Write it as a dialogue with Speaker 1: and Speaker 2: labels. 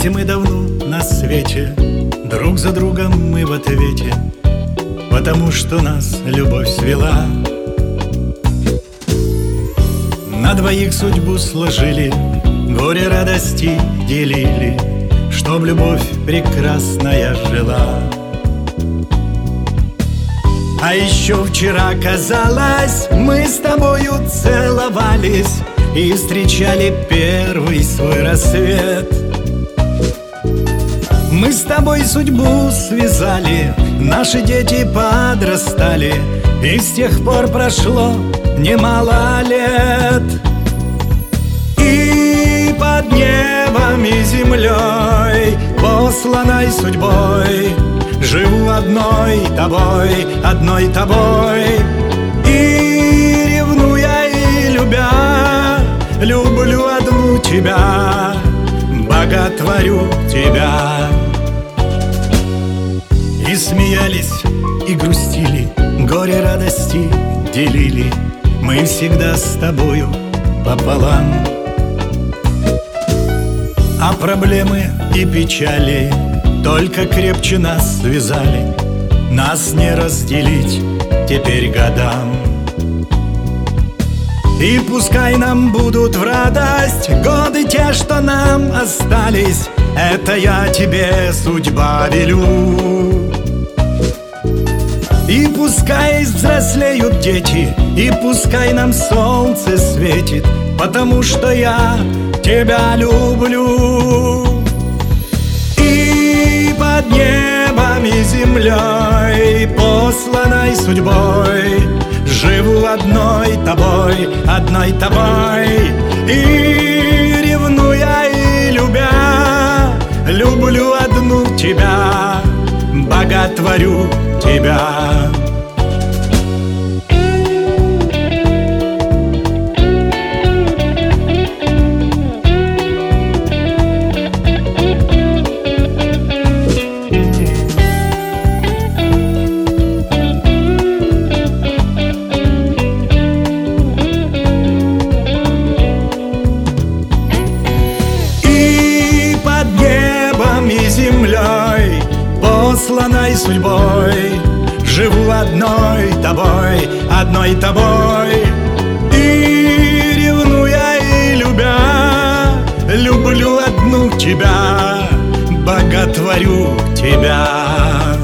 Speaker 1: Вместе мы давно на свете, друг за другом мы в ответе, потому что нас любовь свела. На двоих судьбу сложили, горе радости делили, чтоб любовь прекрасная жила. А еще вчера, казалось, мы с тобою целовались и встречали первый свой рассвет. Мы с тобой судьбу связали, наши дети подрастали, и с тех пор прошло немало лет. И под небом и землей, посланной судьбой, живу одной тобой, одной тобой. И ревнуя и любя, люблю одну тебя, боготворю тебя. И смеялись, и грустили, горе радости делили, мы всегда с тобою пополам. А проблемы и печали только крепче нас связали, нас не разделить теперь годам. И пускай нам будут в радость годы те, что нам остались, это я тебе, судьба, велю. И пускай взрослеют дети, и пускай нам солнце светит, потому что я тебя люблю. И под небом и землей, посланной судьбой, живу одной тобой, одной тобой. И ревнуя и любя, люблю одну тебя, боготворю тебя. Землей, посланной судьбой, живу одной тобой, одной тобой. И ревнуя и любя, люблю одну тебя, боготворю тебя.